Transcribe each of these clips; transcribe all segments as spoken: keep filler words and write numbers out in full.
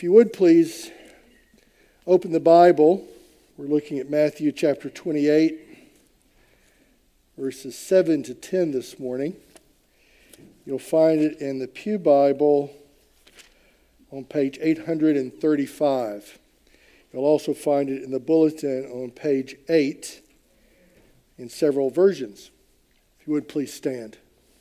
If you would please open the Bible. We're looking at Matthew chapter twenty-eight, verses seven to ten this morning. You'll find it in the Pew Bible on page eight hundred thirty-five. You'll also find it in the bulletin on page eight in several versions. If you would please stand.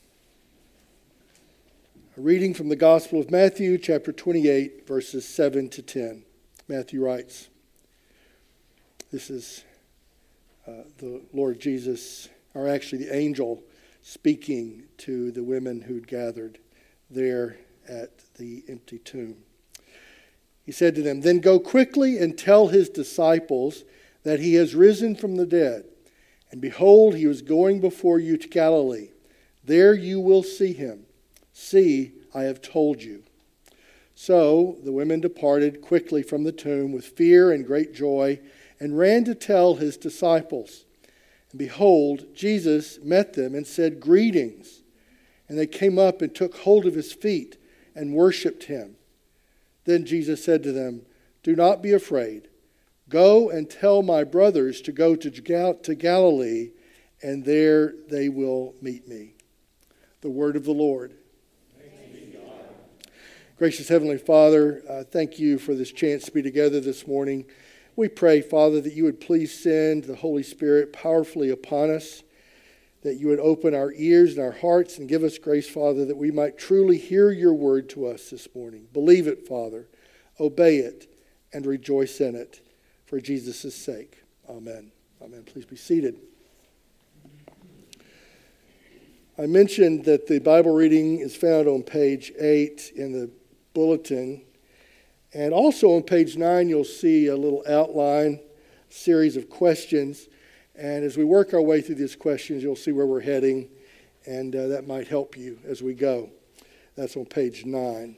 A reading from the Gospel of Matthew, chapter twenty-eight, verses seven to ten. Matthew writes, this is uh, the Lord Jesus, or actually the angel, speaking to the women who'd gathered there at the empty tomb. He said to them, "Then go quickly and tell his disciples that he has risen from the dead. And behold, he was going before you to Galilee. There you will see him. See, I have told you." So the women departed quickly from the tomb with fear and great joy, and ran to tell his disciples. And behold, Jesus met them and said, "Greetings." And they came up and took hold of his feet and worshipped him. Then Jesus said to them, "Do not be afraid. Go and tell my brothers to go to Gal- to Galilee, and there they will meet me." The word of the Lord. Gracious Heavenly Father, uh, thank you for this chance to be together this morning. We pray, Father, that you would please send the Holy Spirit powerfully upon us, that you would open our ears and our hearts and give us grace, Father, that we might truly hear your word to us this morning. Believe it, Father, obey it, and rejoice in it for Jesus' sake. Amen. Amen. Please be seated. I mentioned that the Bible reading is found on page eight in the bulletin. And also on page nine, you'll see a little outline, series of questions. And as we work our way through these questions, you'll see where we're heading. And uh, that might help you as we go. That's on page nine.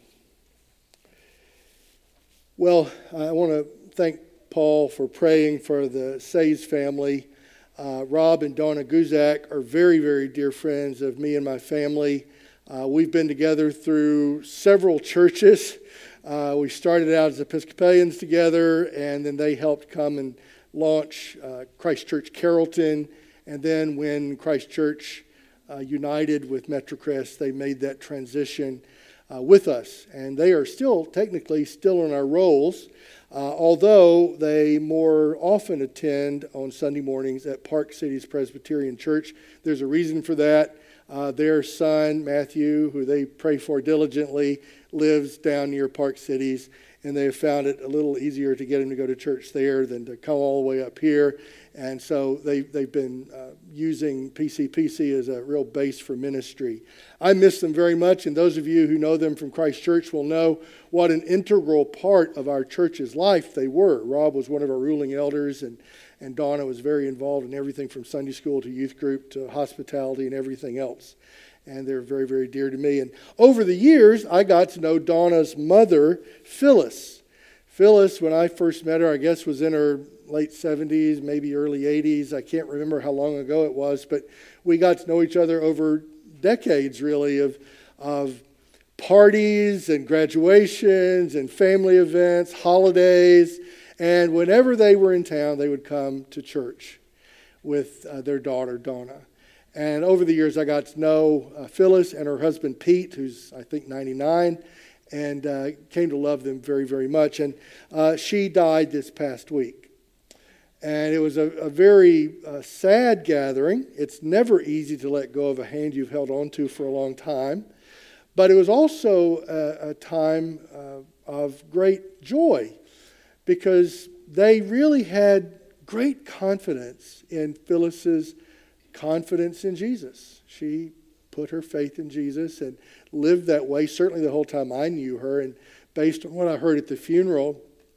Well, I want to thank Paul for praying for the Says family. Uh, Rob and Donna Guzak are very, very dear friends of me and my family. Uh, we've been together through several churches. Uh, we started out as Episcopalians together, and then they helped come and launch uh, Christ Church Carrollton. And then when Christ Church uh, united with Metrocrest, they made that transition uh, with us. And they are still, technically, still in our roles, uh, although they more often attend on Sunday mornings at Park Cities Presbyterian Church. There's a reason for that. Uh, their son, Matthew, who they pray for diligently, lives down near Park Cities, and they have found it a little easier to get him to go to church there than to come all the way up here. And so they, they've been uh, using P C P C as a real base for ministry. I miss them very much, and those of you who know them from Christ Church will know what an integral part of our church's life they were. Rob was one of our ruling elders, and And Donna was very involved in everything from Sunday school to youth group to hospitality and everything else. And they're very, very dear to me. And over the years, I got to know Donna's mother, Phyllis. Phyllis, when I first met her, I guess was in her late seventies, maybe early eighties. I can't remember how long ago it was. But we got to know each other over decades, really, of, of parties and graduations and family events, holidays. And whenever they were in town, they would come to church with uh, their daughter, Donna. And over the years, I got to know uh, Phyllis and her husband, Pete, who's, I think, ninety-nine, and uh, came to love them very, very much. And uh, she died this past week. And it was a, a very uh, sad gathering. It's never easy to let go of a hand you've held on to for a long time. But it was also a, a time uh, of great joy, because they really had great confidence in Phyllis's confidence in Jesus. She put her faith in Jesus and lived that way, certainly the whole time I knew her. And based on what I heard at the funeral,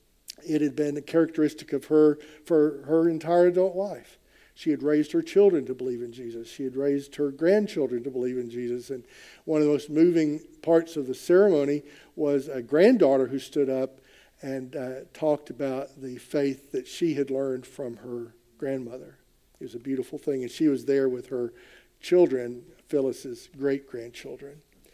it had been a characteristic of her for her entire adult life. She had raised her children to believe in Jesus. She had raised her grandchildren to believe in Jesus. And one of the most moving parts of the ceremony was a granddaughter who stood up and uh, talked about the faith that she had learned from her grandmother. It was a beautiful thing. And she was there with her children, Phyllis's great-grandchildren.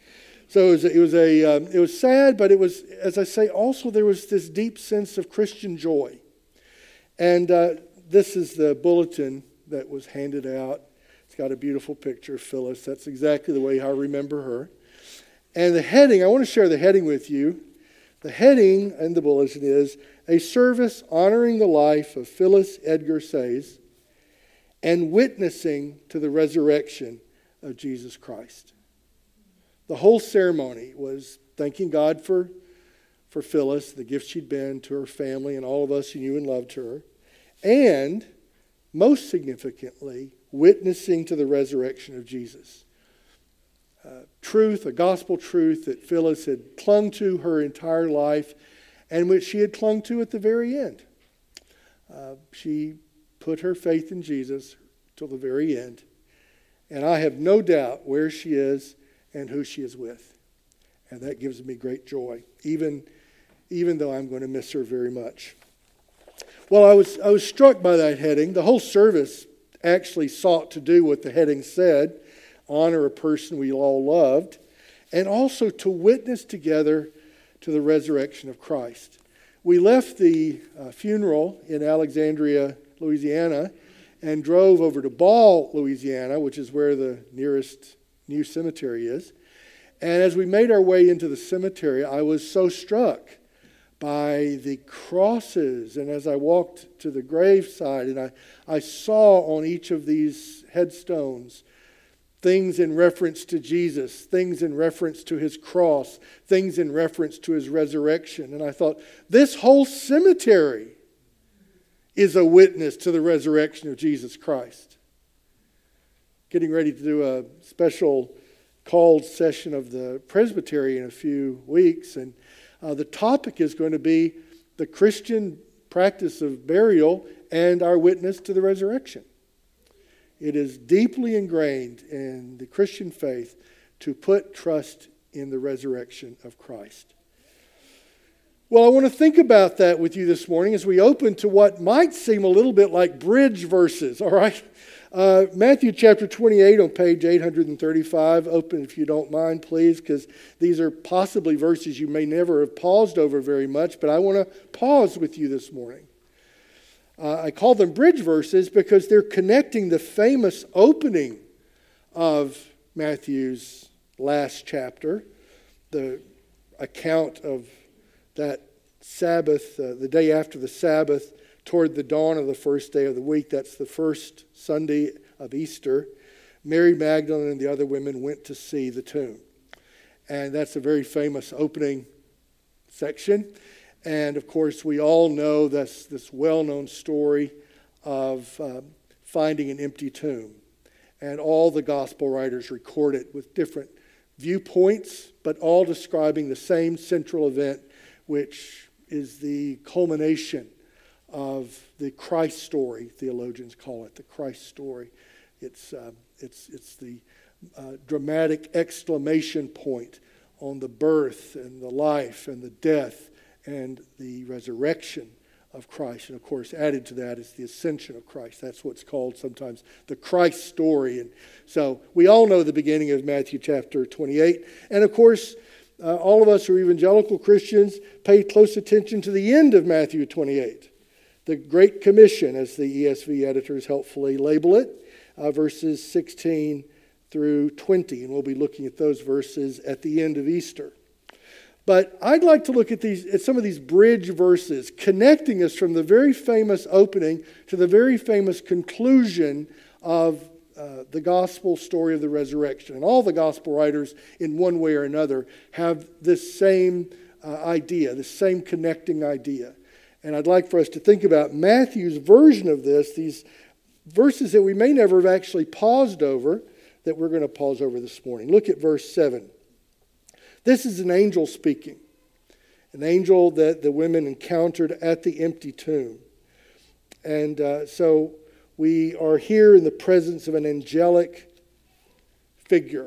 So it was, it was a um, it was sad, but it was, as I say, also there was this deep sense of Christian joy. And uh, this is the bulletin that was handed out. It's got a beautiful picture of Phyllis. That's exactly the way I remember her. And the heading, I want to share the heading with you. The heading in the bulletin is "A Service Honoring the Life of Phyllis Edgar Sayes and Witnessing to the Resurrection of Jesus Christ." The whole ceremony was thanking God for, for Phyllis, the gift she'd been to her family and all of us who knew and loved her, and most significantly, witnessing to the resurrection of Jesus. Uh, truth, a gospel truth that Phyllis had clung to her entire life and which she had clung to at the very end. Uh, she put her faith in Jesus till the very end. And I have no doubt where she is and who she is with. And that gives me great joy, even, even though I'm going to miss her very much. Well, I was, I was struck by that heading. The whole service actually sought to do what the heading said, honor a person we all loved, and also to witness together to the resurrection of Christ. We left the uh, funeral in Alexandria, Louisiana, and drove over to Ball, Louisiana, which is where the nearest new cemetery is. And as we made our way into the cemetery, I was so struck by the crosses. And as I walked to the graveside, and I, I saw on each of these headstones things in reference to Jesus, things in reference to his cross, things in reference to his resurrection. And I thought, this whole cemetery is a witness to the resurrection of Jesus Christ. Getting ready to do a special called session of the Presbytery in a few weeks. And uh, the topic is going to be the Christian practice of burial and our witness to the resurrection. It is deeply ingrained in the Christian faith to put trust in the resurrection of Christ. Well, I want to think about that with you this morning as we open to what might seem a little bit like bridge verses, all right? Uh, Matthew chapter twenty-eight on page eight hundred thirty-five. Open if you don't mind, please, because these are possibly verses you may never have paused over very much, but I want to pause with you this morning. Uh, I call them bridge verses because they're connecting the famous opening of Matthew's last chapter, the account of that Sabbath, uh, the day after the Sabbath, toward the dawn of the first day of the week. That's the first Sunday of Easter. Mary Magdalene and the other women went to see the tomb. And that's a very famous opening section. And of course, we all know this, this well-known story of um, finding an empty tomb. And all the gospel writers record it with different viewpoints, but all describing the same central event, which is the culmination of the Christ story. Theologians call it the Christ story. It's, uh, it's, it's the uh, dramatic exclamation point on the birth and the life and the death and the resurrection of Christ. And of course, added to that is the ascension of Christ. That's what's called sometimes the Christ story. And so we all know the beginning of Matthew chapter twenty-eight. And of course, uh, all of us who are evangelical Christians pay close attention to the end of Matthew twenty-eight. The Great Commission, as the E S V editors helpfully label it, uh, verses sixteen through twenty. And we'll be looking at those verses at the end of Easter. But I'd like to look at these at some of these bridge verses, connecting us from the very famous opening to the very famous conclusion of uh, the gospel story of the resurrection. And all the gospel writers, in one way or another, have this same uh, idea, this same connecting idea. And I'd like for us to think about Matthew's version of this, these verses that we may never have actually paused over, that we're going to pause over this morning. Look at verse seven. This is an angel speaking, an angel that the women encountered at the empty tomb. And uh, so we are here in the presence of an angelic figure.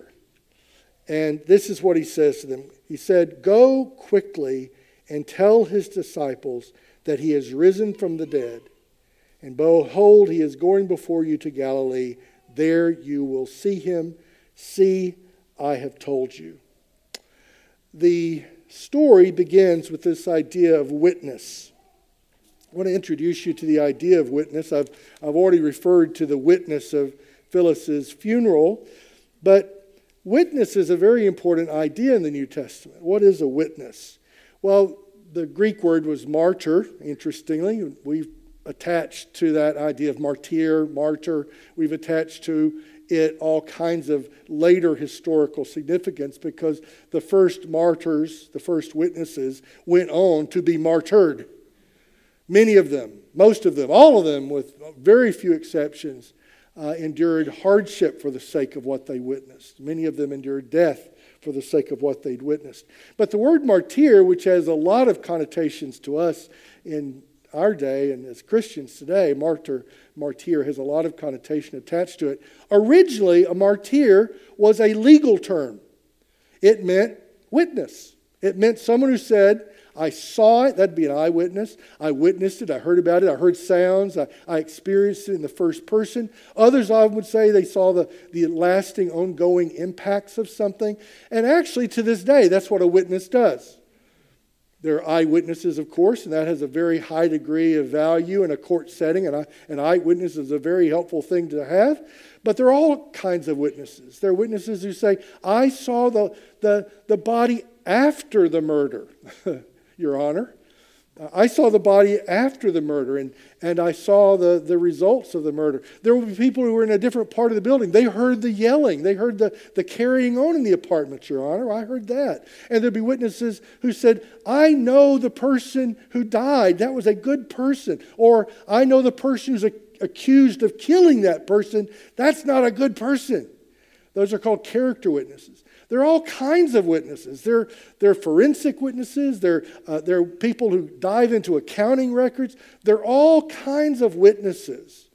And this is what he says to them. He said, "Go quickly and tell his disciples that he has risen from the dead. And behold, he is going before you to Galilee. There you will see him. See, I have told you." the story begins with this idea of witness. I want to introduce you to the idea of witness. I've, I've already referred to the witness of Phyllis's funeral, but witness is a very important idea in the New Testament. What is a witness? Well, the Greek word was martyr, interestingly. We've attached to that idea of martyr, martyr. We've attached to it all kinds of later historical significance because the first martyrs, the first witnesses, went on to be martyred. Many of them, most of them, all of them, with very few exceptions, uh, endured hardship for the sake of what they witnessed. Many of them endured death for the sake of what they'd witnessed. But the word martyr, which has a lot of connotations to us in our day and as Christians today, martyr, martyr has a lot of connotation attached to it. Originally, a martyr was a legal term. It meant witness. It meant someone who said, I saw it, that'd be an eyewitness. I witnessed it, I heard about it, I heard sounds, I, I experienced it in the first person. Others I would say they saw the, the lasting, ongoing impacts of something. And actually, to this day, that's what a witness does. There are eyewitnesses, of course, and that has a very high degree of value in a court setting, and an eyewitness is a very helpful thing to have. But there are all kinds of witnesses. There are witnesses who say, I saw the, the, the body after the murder. Your Honor. Uh, I saw the body after the murder, and, and I saw the, the results of the murder. There will be people who were in a different part of the building. They heard the yelling. They heard the, the carrying on in the apartment, Your Honor. I heard that. And there'd be witnesses who said, I know the person who died. That was a good person. Or I know the person who's a, accused of killing that person. That's not a good person. Those are called character witnesses. There are all kinds of witnesses. There, there are forensic witnesses. There, uh, there are people who dive into accounting records. There are all kinds of witnesses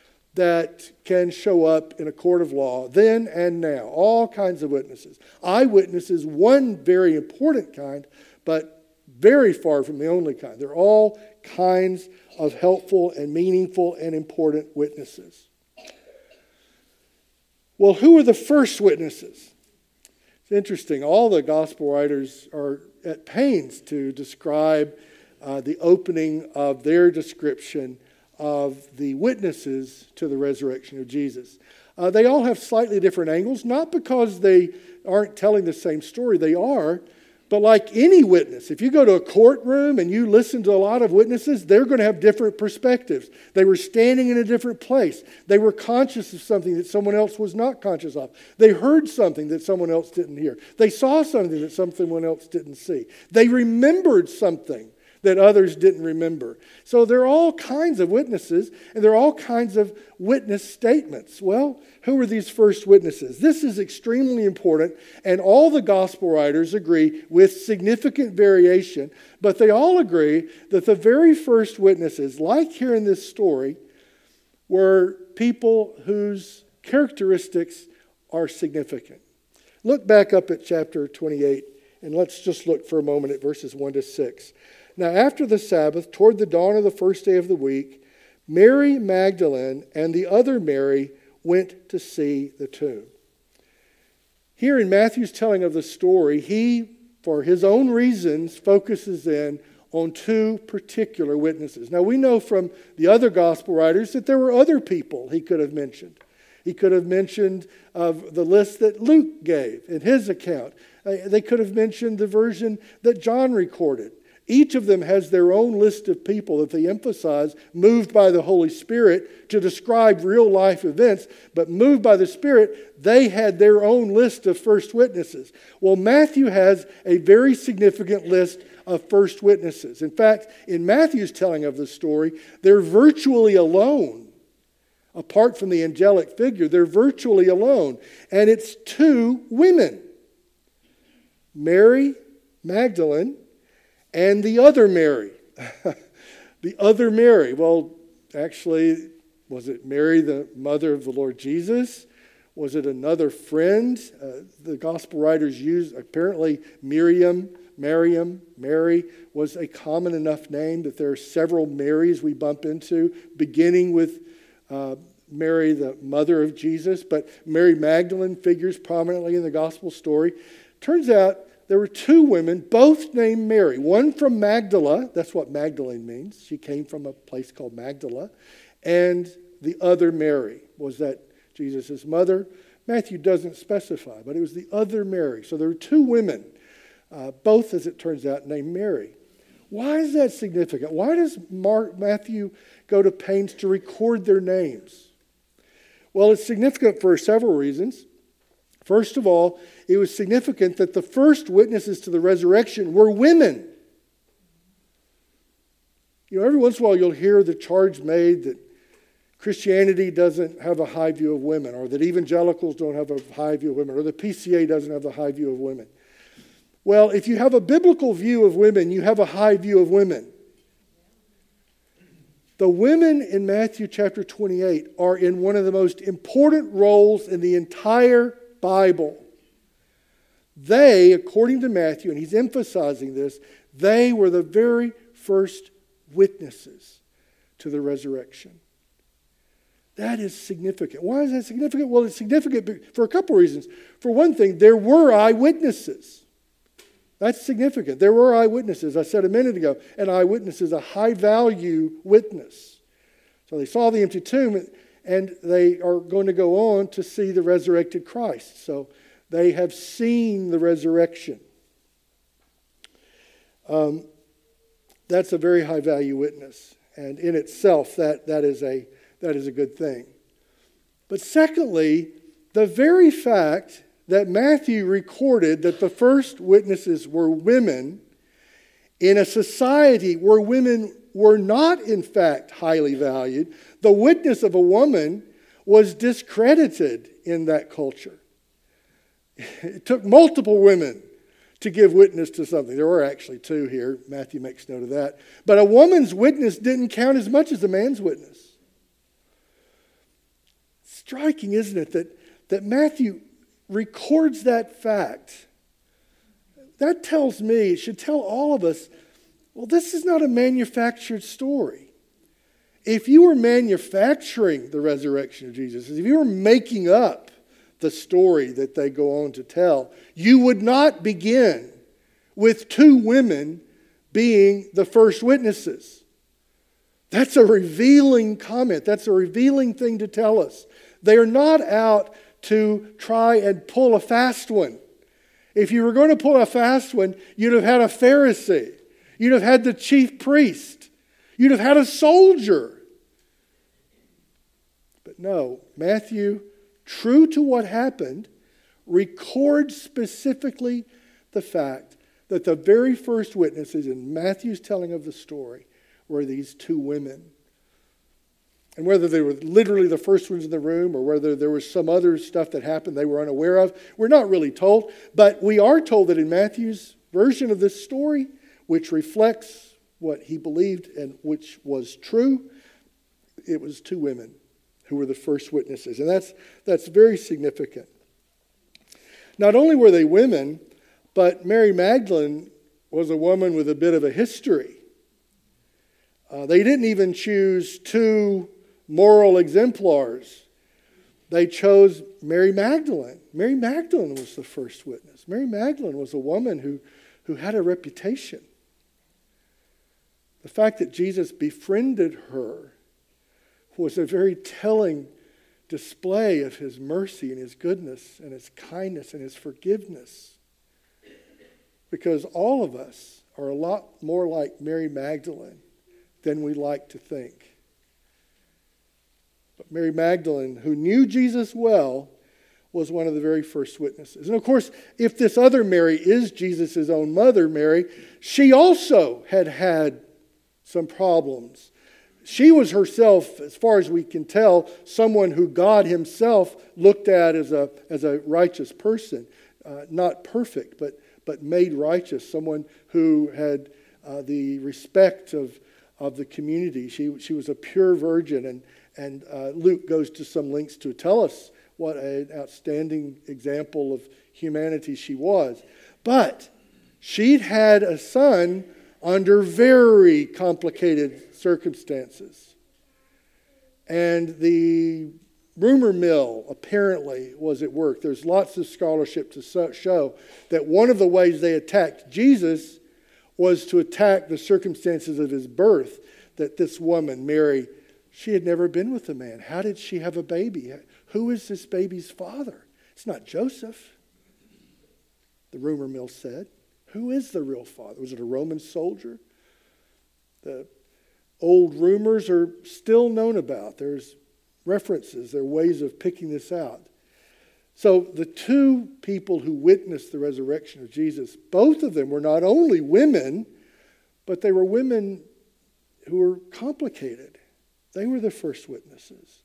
that can show up in a court of law then and now. All kinds of witnesses. Eyewitnesses, one very important kind, but very far from the only kind. There are all kinds of helpful and meaningful and important witnesses. Well, who were the first witnesses? It's interesting. All the gospel writers are at pains to describe uh, the opening of their description of the witnesses to the resurrection of Jesus. Uh, they all have slightly different angles, not because they aren't telling the same story. They are. But like any witness, if you go to a courtroom and you listen to a lot of witnesses, they're going to have different perspectives. They were standing in a different place. They were conscious of something that someone else was not conscious of. They heard something that someone else didn't hear. They saw something that someone else didn't see. They remembered something that others didn't remember. So there are all kinds of witnesses, and there are all kinds of witness statements. Well, who were these first witnesses? This is extremely important, and all the gospel writers agree with significant variation, but they all agree that the very first witnesses, like here in this story, were people whose characteristics are significant. Look back up at chapter twenty-eight, and let's just look for a moment at verses one to six. Now, after the Sabbath, toward the dawn of the first day of the week, Mary Magdalene and the other Mary went to see the tomb. Here in Matthew's telling of the story, he, for his own reasons, focuses in on two particular witnesses. Now, we know from the other gospel writers that there were other people he could have mentioned. He could have mentioned of the list that Luke gave in his account. Uh, they could have mentioned the version that John recorded. Each of them has their own list of people that they emphasize, moved by the Holy Spirit to describe real life events, but moved by the Spirit, they had their own list of first witnesses. Well, Matthew has a very significant list of first witnesses. In fact, in Matthew's telling of the story, they're virtually alone. Apart from the angelic figure, they're virtually alone. And it's two women, Mary Magdalene and the other Mary. The other Mary. Well, actually, was it Mary, the mother of the Lord Jesus? Was it another friend? Uh, the gospel writers use, apparently, Miriam, Mariam, Mary was a common enough name that there are several Marys we bump into, beginning with uh, Mary, the mother of Jesus. But Mary Magdalene figures prominently in the gospel story. Turns out there were two women, both named Mary. One from Magdala, that's what Magdalene means. She came from a place called Magdala. And the other Mary. Was that Jesus' mother? Matthew doesn't specify, but it was the other Mary. So there were two women, uh, both, as it turns out, named Mary. Why is that significant? Why does Mark, Matthew go to pains to record their names? Well, it's significant for several reasons. First of all, it was significant that the first witnesses to the resurrection were women. You know, every once in a while you'll hear the charge made that Christianity doesn't have a high view of women, or that evangelicals don't have a high view of women, or the P C A doesn't have a high view of women. Well, if you have a biblical view of women, you have a high view of women. The women in Matthew chapter twenty-eight are in one of the most important roles in the entire Bible. They, according to Matthew, and he's emphasizing this, they were the very first witnesses to the resurrection. That is significant. Why is that significant? Well, it's significant for a couple reasons. For one thing, there were eyewitnesses. That's significant. There were eyewitnesses. I said a minute ago, an eyewitness is a high-value witness. So they saw the empty tomb, and they are going to go on to see the resurrected Christ. So they have seen the resurrection. Um, that's a very high-value witness. And in itself, that, that is a that is a good thing. But secondly, the very fact that Matthew recorded that the first witnesses were women in a society where women were not, in fact, highly valued, the witness of a woman was discredited in that culture. It took multiple women to give witness to something. There were actually two here. Matthew makes note of that. But a woman's witness didn't count as much as a man's witness. Striking, isn't it, that, that Matthew records that fact. That tells me, it should tell all of us, well, this is not a manufactured story. If you were manufacturing the resurrection of Jesus, if you were making up the story that they go on to tell, you would not begin with two women being the first witnesses. That's a revealing comment. That's a revealing thing to tell us. They are not out to try and pull a fast one. If you were going to pull a fast one, you'd have had a Pharisee. You'd have had the chief priest. You'd have had a soldier. But no, Matthew, true to what happened, records specifically the fact that the very first witnesses in Matthew's telling of the story were these two women. And whether they were literally the first ones in the room or whether there was some other stuff that happened they were unaware of, we're not really told. But we are told that in Matthew's version of this story, which reflects what he believed and which was true, it was two women who were the first witnesses. And that's, that's very significant. Not only were they women, but Mary Magdalene was a woman with a bit of a history. Uh, they didn't even choose two moral exemplars. They chose Mary Magdalene. Mary Magdalene was the first witness. Mary Magdalene was a woman who, who had a reputation. The fact that Jesus befriended her was a very telling display of his mercy and his goodness and his kindness and his forgiveness. Because all of us are a lot more like Mary Magdalene than we like to think. But Mary Magdalene, who knew Jesus well, was one of the very first witnesses. And of course, if this other Mary is Jesus' own mother, Mary, she also had had some problems. She was herself, as far as we can tell, someone who God himself looked at as a, as a righteous person. Uh, not perfect, but, but made righteous. Someone who had uh, the respect of, of the community. She, she was a pure virgin, and And uh, Luke goes to some lengths to tell us what an outstanding example of humanity she was. But she'd had a son under very complicated circumstances. And the rumor mill apparently was at work. There's lots of scholarship to show that one of the ways they attacked Jesus was to attack the circumstances of his birth, that this woman, Mary, she had never been with a man. How did she have a baby? Who is this baby's father? It's not Joseph, the rumor mill said. Who is the real father? Was it a Roman soldier? The old rumors are still known about. There's references, there are ways of picking this out. So the two people who witnessed the resurrection of Jesus, both of them were not only women, but they were women who were complicated. They were the first witnesses.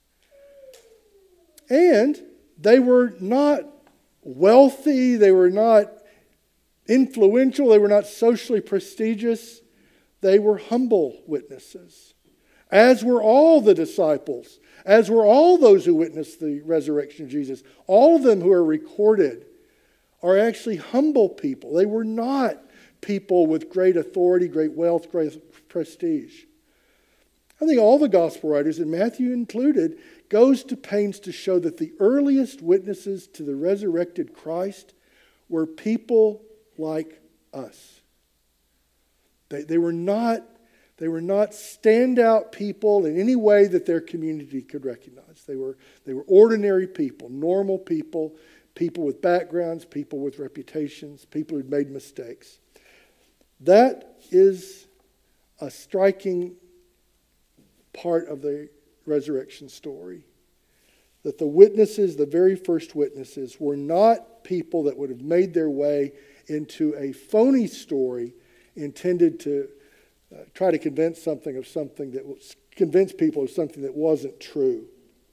And they were not wealthy, they were not influential, they were not socially prestigious. They were humble witnesses, as were all the disciples, as were all those who witnessed the resurrection of Jesus. All of them who are recorded are actually humble people. They were not people with great authority, great wealth, great prestige. I think all the gospel writers, and Matthew included, goes to pains to show that the earliest witnesses to the resurrected Christ were people like us. They, they were not, they were not standout people in any way that their community could recognize. They were, they were ordinary people, normal people, people with backgrounds, people with reputations, people who'd made mistakes. That is a striking part of the resurrection story. That the witnesses, the very first witnesses, were not people that would have made their way into a phony story intended to uh, try to convince something of something that was, convince people of something that wasn't true.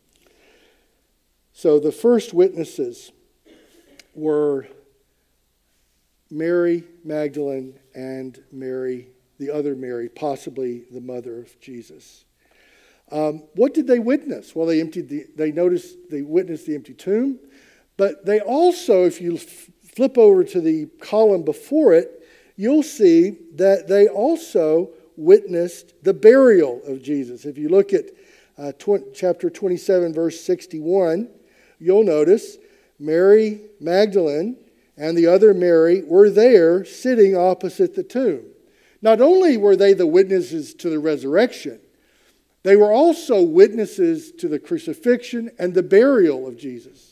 So the first witnesses were Mary Magdalene and Mary, the other Mary, possibly the mother of Jesus. Um, what did they witness? Well, they emptied the. They noticed they witnessed the empty tomb, but they also, if you f- flip over to the column before it, you'll see that they also witnessed the burial of Jesus. If you look at uh, tw- chapter twenty-seven, verse sixty-one, you'll notice Mary Magdalene and the other Mary were there sitting opposite the tomb. Not only were they the witnesses to the resurrection, they were also witnesses to the crucifixion and the burial of Jesus.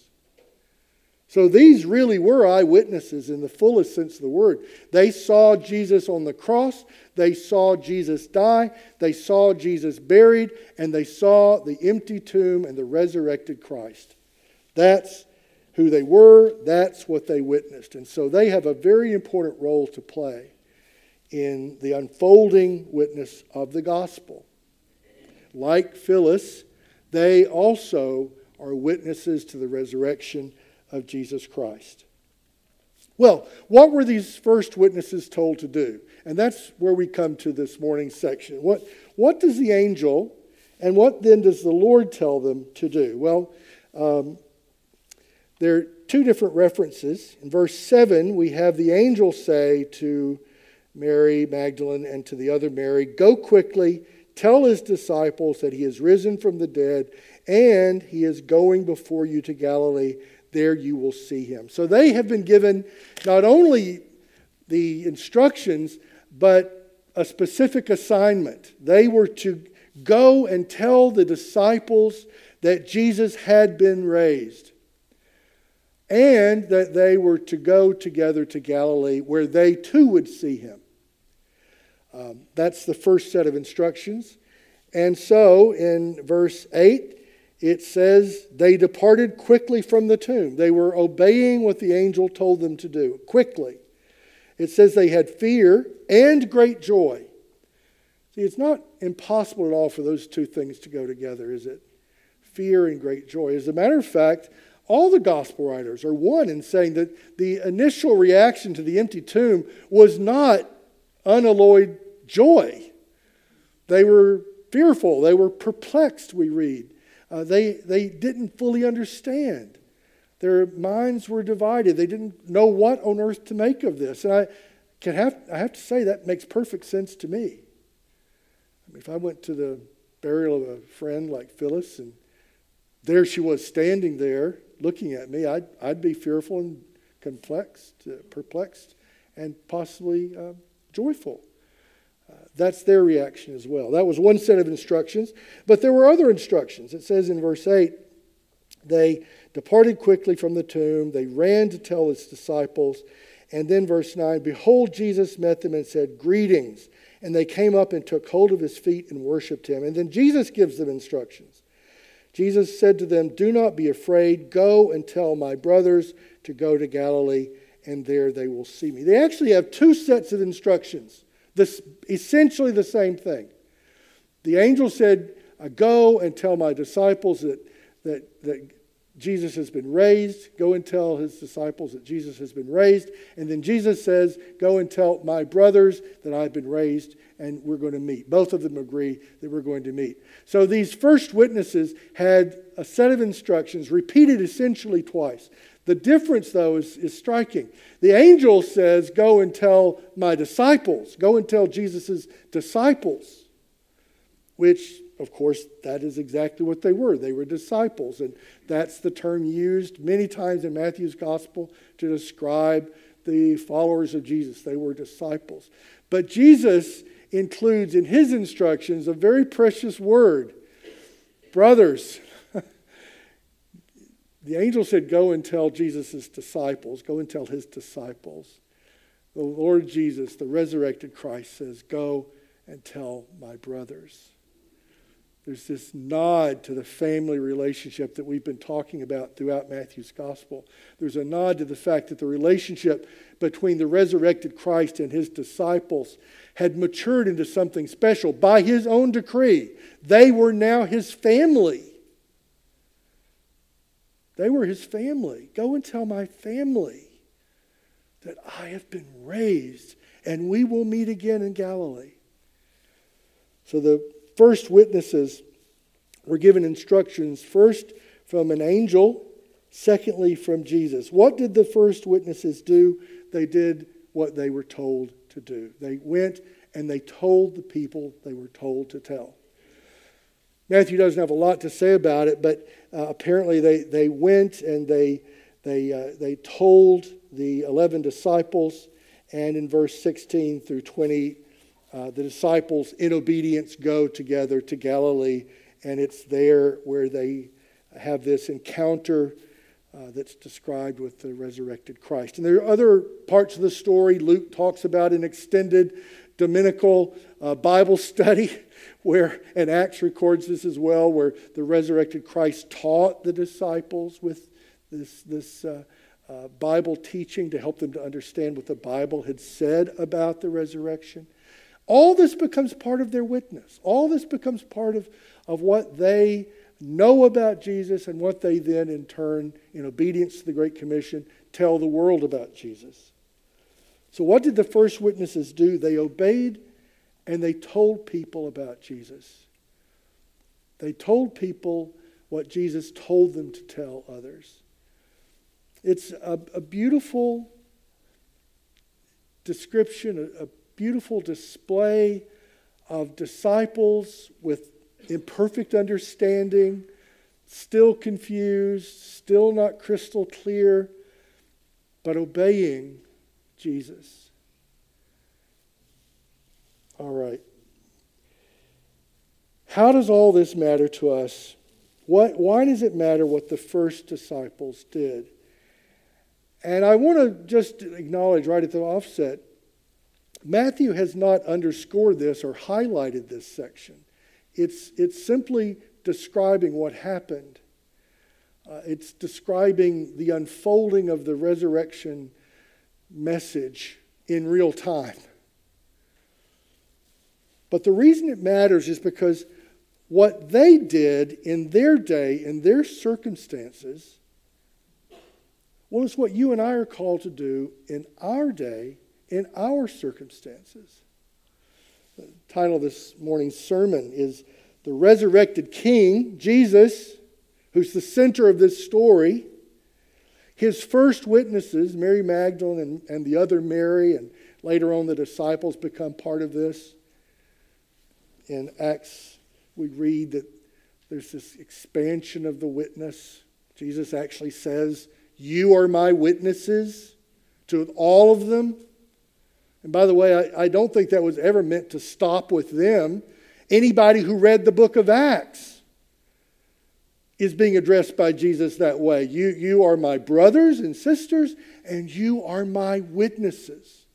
So these really were eyewitnesses in the fullest sense of the word. They saw Jesus on the cross, they saw Jesus die, they saw Jesus buried, and they saw the empty tomb and the resurrected Christ. That's who they were, that's what they witnessed. And so they have a very important role to play in the unfolding witness of the gospel. Like Phyllis, they also are witnesses to the resurrection of Jesus Christ. Well, what were these first witnesses told to do? And that's where we come to this morning's section. What, what does the angel and what then does the Lord tell them to do? Well, um, there are two different references. In verse seven, we have the angel say to Mary Magdalene and to the other Mary, "Go quickly, tell his disciples that he is risen from the dead, and he is going before you to Galilee. There you will see him." So they have been given not only the instructions, but a specific assignment. They were to go and tell the disciples that Jesus had been raised, and that they were to go together to Galilee where they too would see him. Um, that's the first set of instructions. And so in verse eight, it says, they departed quickly from the tomb. They were obeying what the angel told them to do, quickly. It says they had fear and great joy. See, it's not impossible at all for those two things to go together, is it? Fear and great joy. As a matter of fact, all the gospel writers are one in saying that the initial reaction to the empty tomb was not unalloyed joy. They were fearful. They were perplexed, we read. Uh, they, they didn't fully understand. Their minds were divided. They didn't know what on earth to make of this. And I can have, I have to say that makes perfect sense to me. I mean, if I went to the burial of a friend like Phyllis and there she was standing there looking at me. I'd, I'd be fearful and perplexed, uh, perplexed and possibly uh, joyful. Uh, that's their reaction as well. That was one set of instructions. But there were other instructions. It says in verse eight, they departed quickly from the tomb. They ran to tell his disciples. And then verse nine, behold, Jesus met them and said, greetings. And they came up and took hold of his feet and worshipped him. And then Jesus gives them instructions. Jesus said to them, do not be afraid. Go and tell my brothers to go to Galilee, and there they will see me. They actually have two sets of instructions. This essentially the same thing. The angel said, go and tell my disciples that, that, that Jesus has been raised. Go and tell his disciples that Jesus has been raised. And then Jesus says, go and tell my brothers that I've been raised and we're going to meet. Both of them agree that we're going to meet. So these first witnesses had a set of instructions repeated essentially twice. The difference, though, is, is striking. The angel says, go and tell my disciples. Go and tell Jesus' disciples. Which, of course, that is exactly what they were. They were disciples. And that's the term used many times in Matthew's gospel to describe the followers of Jesus. They were disciples. But Jesus includes in his instructions a very precious word. Brothers. The angel said, go and tell Jesus' disciples. Go and tell his disciples. The Lord Jesus, the resurrected Christ, says, go and tell my brothers. There's this nod to the family relationship that we've been talking about throughout Matthew's gospel. There's a nod to the fact that the relationship between the resurrected Christ and his disciples had matured into something special by his own decree. They were now his family. They were his family. Go and tell my family that I have been raised and we will meet again in Galilee. So the first witnesses were given instructions, first from an angel, secondly from Jesus. What did the first witnesses do? They did what they were told to do. They went and they told the people they were told to tell. Matthew doesn't have a lot to say about it, but uh, apparently they, they went and they they uh, they told the eleven disciples, and in verse sixteen through twenty, uh, the disciples in obedience go together to Galilee, and it's there where they have this encounter uh, that's described with the resurrected Christ. And there are other parts of the story. Luke talks about an extended Dominical uh, Bible study where, and Acts records this as well, where the resurrected Christ taught the disciples with this, this uh, uh, Bible teaching to help them to understand what the Bible had said about the resurrection. All this becomes part of their witness. All this becomes part of, of what they know about Jesus and what they then in turn, in obedience to the Great Commission, tell the world about Jesus. So what did the first witnesses do? They obeyed and they told people about Jesus. They told people what Jesus told them to tell others. It's a, a beautiful description, a, a beautiful display of disciples with imperfect understanding, still confused, still not crystal clear, but obeying Jesus. All right. How does all this matter to us? What, why does it matter what the first disciples did? And I want to just acknowledge right at the offset, Matthew has not underscored this or highlighted this section. It's, it's simply describing what happened. Uh, it's describing the unfolding of the resurrection message in real time. But the reason it matters is because what they did in their day, in their circumstances, well, it's what you and I are called to do in our day, in our circumstances. The title of this morning's sermon is The Resurrected King, Jesus, who's the center of this story. His first witnesses, Mary Magdalene and, and the other Mary, and later on the disciples become part of this. In Acts, we read that There's this expansion of the witness. Jesus actually says, you are my witnesses to all of them. And by the way, I, I don't think that was ever meant to stop with them. Anybody who read the book of Acts is being addressed by Jesus that way. You, you are my brothers and sisters, and you are my witnesses.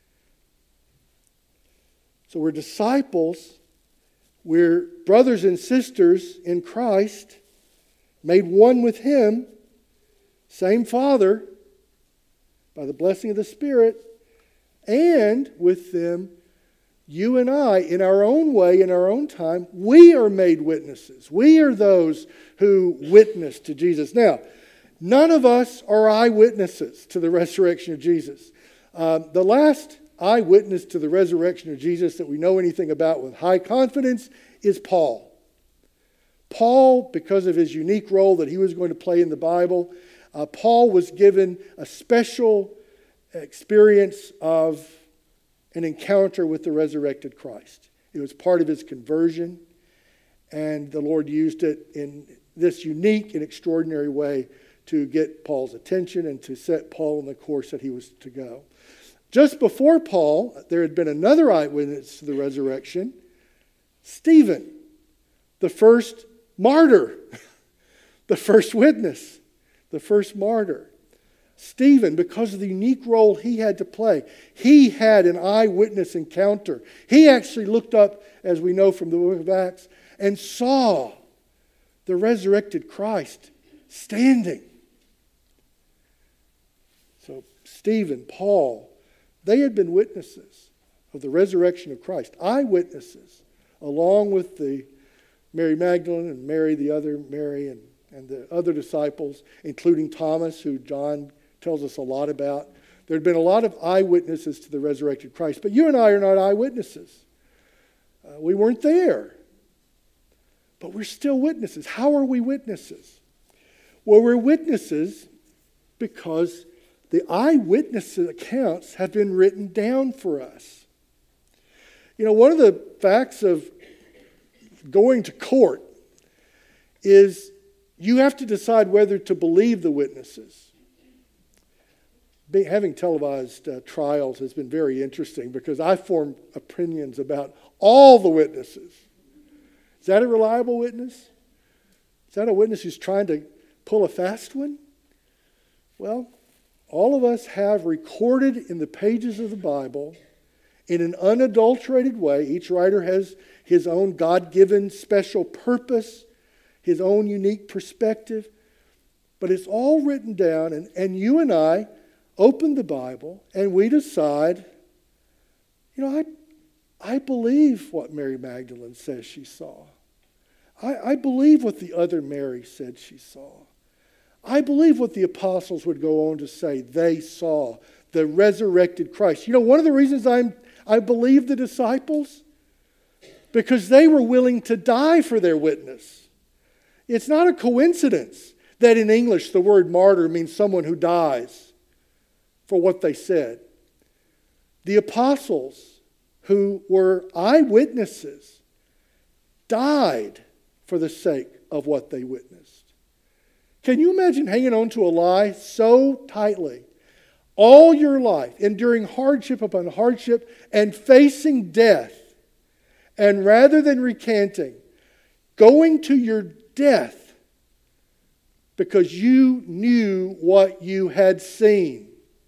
So we're disciples. We're brothers and sisters in Christ, made one with Him, same Father, by the blessing of the Spirit, and with them, you and I, in our own way, in our own time, we are made witnesses. We are those who witness to Jesus. Now, none of us are eyewitnesses to the resurrection of Jesus. Uh, the last eyewitness to the resurrection of Jesus that we know anything about with high confidence is Paul. Paul, because of his unique role that he was going to play in the Bible, uh, Paul was given a special experience of an encounter with the resurrected Christ. It was part of his conversion, and the Lord used it in this unique and extraordinary way to get Paul's attention and to set Paul on the course that he was to go. Just before Paul, there had been another eyewitness to the resurrection, Stephen, the first martyr, the first witness, the first martyr. Stephen, because of the unique role he had to play, he had an eyewitness encounter. He actually looked up, as we know from the book of Acts, and saw the resurrected Christ standing. So Stephen, Paul, they had been witnesses of the resurrection of Christ, eyewitnesses, along with the Mary Magdalene and Mary, the other Mary, and, and the other disciples, including Thomas, who John tells us a lot about. There had been a lot of eyewitnesses to the resurrected Christ, but you and I are not eyewitnesses. Uh, we weren't there, but we're still witnesses. How are we witnesses? Well, we're witnesses because the eyewitness accounts have been written down for us. You know, one of the facts of going to court is you have to decide whether to believe the witnesses. Being, having televised uh, trials has been very interesting because I form opinions about all the witnesses. Is that a reliable witness? Is that a witness who's trying to pull a fast one? Well, all of us have recorded in the pages of the Bible in an unadulterated way. Each writer has his own God-given special purpose, his own unique perspective. But it's all written down, and, and you and I open the Bible and we decide, you know, I, I believe what Mary Magdalene says she saw. I, I believe what the other Mary said she saw. I believe what the apostles would go on to say they saw, the resurrected Christ. You know, one of the reasons I'm, I believe the disciples, because they were willing to die for their witness. It's not a coincidence that in English the word martyr means someone who dies for what they said. The apostles, who were eyewitnesses, died for the sake of what they witnessed. Can you imagine hanging on to a lie so tightly all your life, enduring hardship upon hardship and facing death, and rather than recanting, going to your death because you knew what you had seen?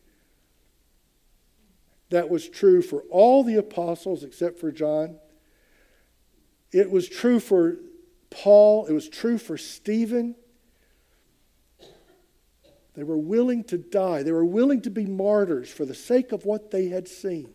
That was true for all the apostles except for John. It was true for Paul. It was true for Stephen. They were willing to die. They were willing to be martyrs for the sake of what they had seen.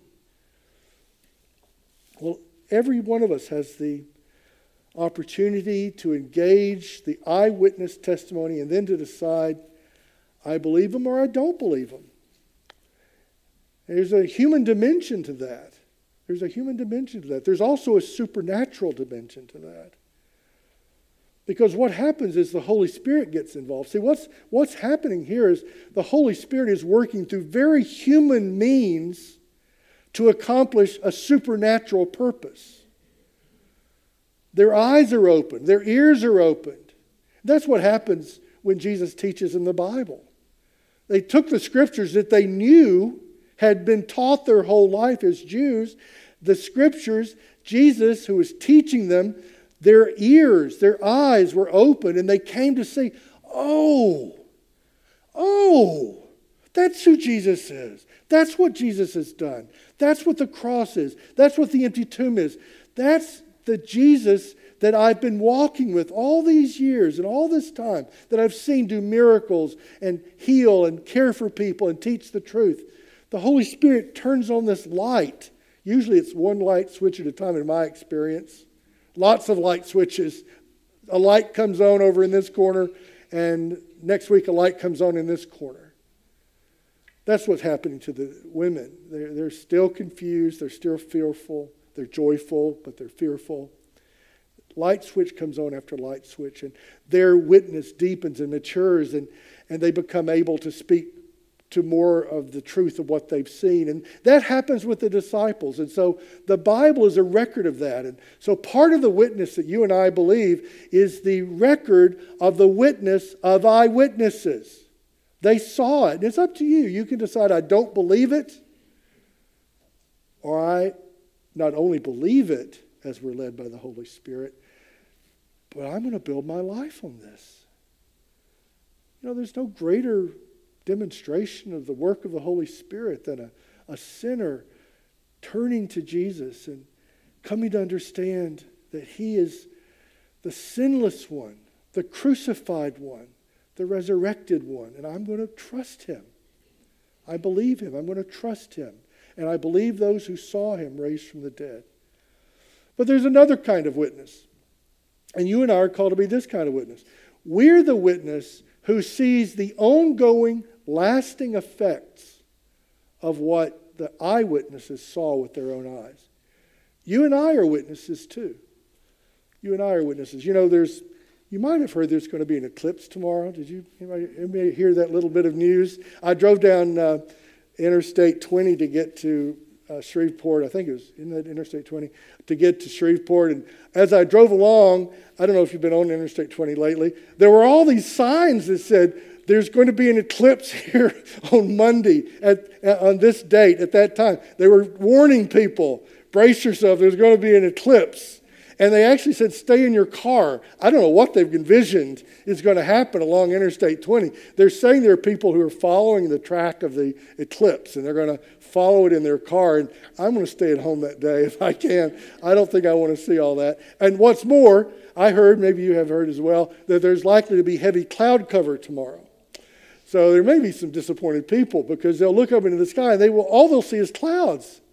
Well, every one of us has the opportunity to engage the eyewitness testimony and then to decide, I believe them or I don't believe them. There's a human dimension to that. There's a human dimension to that. There's also a supernatural dimension to that. Because what happens is the Holy Spirit gets involved. See, what's, what's happening here is the Holy Spirit is working through very human means to accomplish a supernatural purpose. Their eyes are opened. Their ears are opened. That's what happens when Jesus teaches in the Bible. They took the scriptures that they knew had been taught their whole life as Jews. The scriptures, Jesus, who was teaching them, their ears, their eyes were open, and they came to see, oh, oh, that's who Jesus is. That's what Jesus has done. That's what the cross is. That's what the empty tomb is. That's the Jesus that I've been walking with all these years and all this time, that I've seen do miracles and heal and care for people and teach the truth. The Holy Spirit turns on this light. Usually it's one light switch at a time in my experience. Lots of light switches. A light comes on over in this corner, and next week a light comes on in this corner. That's what's happening to the women. They're, they're still confused. They're still fearful. They're joyful, but they're fearful. Light switch comes on after light switch, and their witness deepens and matures, and, and they become able to speak to more of the truth of what they've seen. And that happens with the disciples. And so the Bible is a record of that. And so part of the witness that you and I believe is the record of the witness of eyewitnesses. They saw it. And it's up to you. You can decide, I don't believe it, or I not only believe it as we're led by the Holy Spirit, but I'm going to build my life on this. You know, there's no greater demonstration of the work of the Holy Spirit than a, a sinner turning to Jesus and coming to understand that he is the sinless one, the crucified one, the resurrected one, and I'm going to trust him. I believe him. I'm going to trust him. And I believe those who saw him raised from the dead. But there's another kind of witness. And you and I are called to be this kind of witness. We're the witness who sees the ongoing, lasting effects of what the eyewitnesses saw with their own eyes. You and I are witnesses too. You and I are witnesses. You know, there's, you might have heard there's going to be an eclipse tomorrow. Did you anybody, anybody hear that little bit of news? I drove down uh, Interstate twenty to get to uh, Shreveport. I think it was in that Interstate twenty to get to Shreveport. And as I drove along, I don't know if you've been on Interstate twenty lately, there were all these signs that said, there's going to be an eclipse here on Monday at, on this date at that time. They were warning people, brace yourself, there's going to be an eclipse. And they actually said, stay in your car. I don't know what they've envisioned is going to happen along Interstate twenty. They're saying there are people who are following the track of the eclipse, and they're going to follow it in their car. And I'm going to stay at home that day if I can. I don't think I want to see all that. And what's more, I heard, maybe you have heard as well, that there's likely to be heavy cloud cover tomorrow. So there may be some disappointed people because they'll look up into the sky and they will all they'll see is clouds.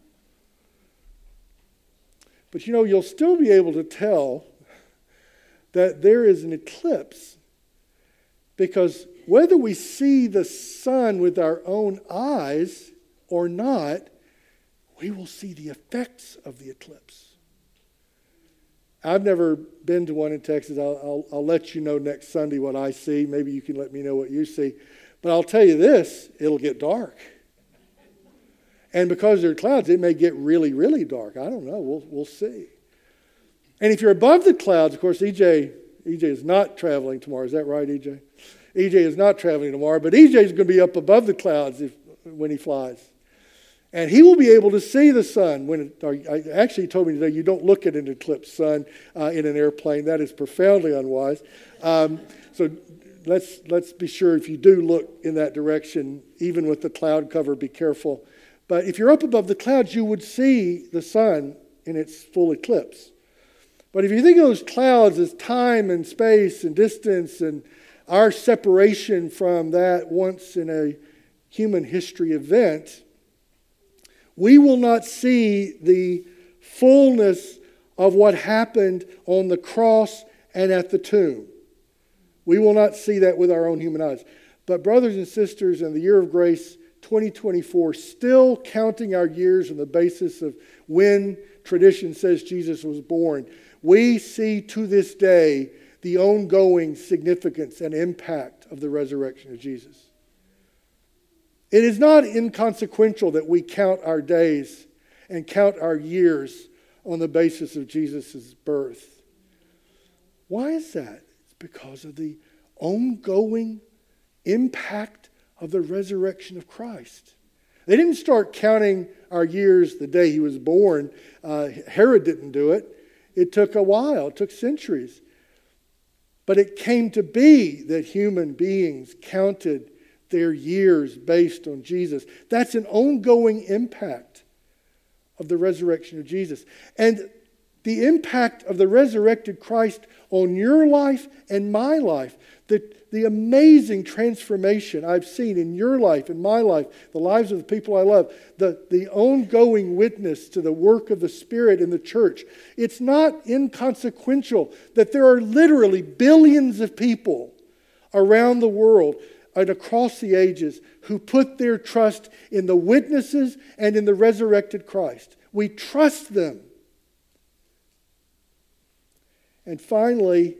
But you know, you'll still be able to tell that there is an eclipse because whether we see the sun with our own eyes or not, we will see the effects of the eclipse. I've never been to one in Texas. I'll, I'll, I'll let you know next Sunday what I see. Maybe you can let me know what you see. But I'll tell you this, it'll get dark. And because there are clouds, it may get really, really dark. I don't know. We'll, we'll see. And if you're above the clouds, of course, E J, E J is not traveling tomorrow. Is that right, E J? E J is not traveling tomorrow, but E J is going to be up above the clouds if, when he flies. And he will be able to see the sun. When it, or actually, he told me today, you don't look at an eclipsed sun uh, in an airplane. That is profoundly unwise. Um, so let's let's be sure if you do look in that direction, even with the cloud cover, be careful. But if you're up above the clouds, you would see the sun in its full eclipse. But if you think of those clouds as time and space and distance and our separation from that once in a human history event, we will not see the fullness of what happened on the cross and at the tomb. We will not see that with our own human eyes. But brothers and sisters, in the year of grace twenty twenty-four, still counting our years on the basis of when tradition says Jesus was born, we see to this day the ongoing significance and impact of the resurrection of Jesus. It is not inconsequential that we count our days and count our years on the basis of Jesus' birth. Why is that? It's because of the ongoing impact of the resurrection of Christ. They didn't start counting our years the day he was born. Uh, Herod didn't do it. It took a while. It took centuries. But it came to be that human beings counted their years based on Jesus. That's an ongoing impact of the resurrection of Jesus. And the impact of the resurrected Christ on your life and my life, the, the amazing transformation I've seen in your life, in my life, the lives of the people I love, the, the ongoing witness to the work of the Spirit in the church. It's not inconsequential that there are literally billions of people around the world and across the ages who put their trust in the witnesses and in the resurrected Christ. We trust them. And finally,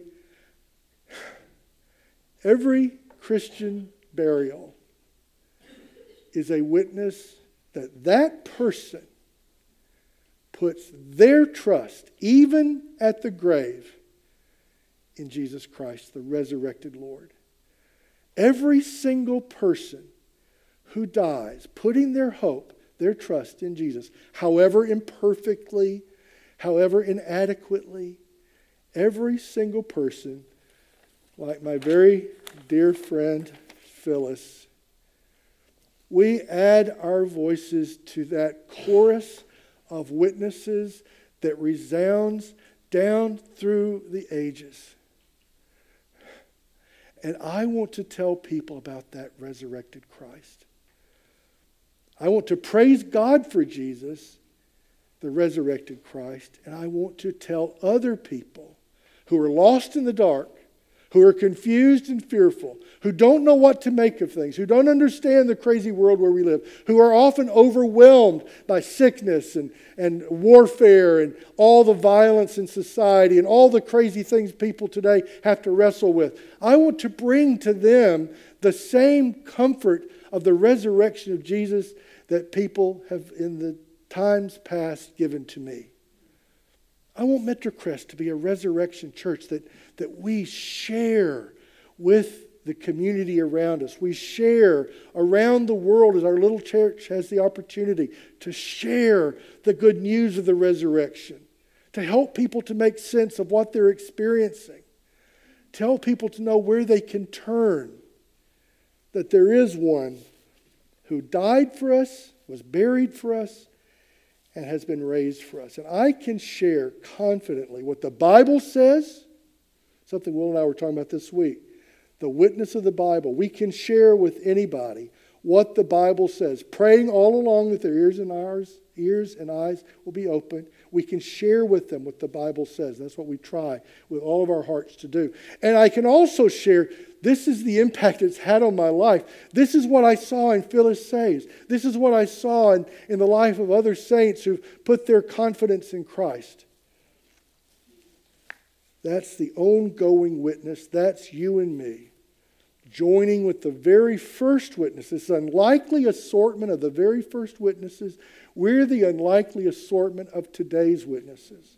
every Christian burial is a witness that that person puts their trust, even at the grave, in Jesus Christ, the resurrected Lord. Every single person who dies putting their hope, their trust in Jesus, however imperfectly, however inadequately, every single person, like my very dear friend Phyllis, we add our voices to that chorus of witnesses that resounds down through the ages. And I want to tell people about that resurrected Christ. I want to praise God for Jesus, the resurrected Christ, and I want to tell other people who are lost in the dark, who are confused and fearful, who don't know what to make of things, who don't understand the crazy world where we live, who are often overwhelmed by sickness and, and warfare and all the violence in society and all the crazy things people today have to wrestle with. I want to bring to them the same comfort of the resurrection of Jesus that people have in the times past given to me. I want MetroCrest to be a resurrection church that, that we share with the community around us. We share around the world as our little church has the opportunity to share the good news of the resurrection, to help people to make sense of what they're experiencing, tell people to know where they can turn, that there is one who died for us, was buried for us, and has been raised for us. And I can share confidently what the Bible says, something Will and I were talking about this week, the witness of the Bible. We can share with anybody what the Bible says, praying all along that their ears and ours, ears and eyes will be open. We can share with them what the Bible says. That's what we try with all of our hearts to do. And I can also share, this is the impact it's had on my life. This is what I saw in Phyllis Says. This is what I saw in, in the life of other saints who've put their confidence in Christ. That's the ongoing witness. That's you and me, joining with the very first witness. This unlikely assortment of the very first witnesses. We're the unlikely assortment of today's witnesses.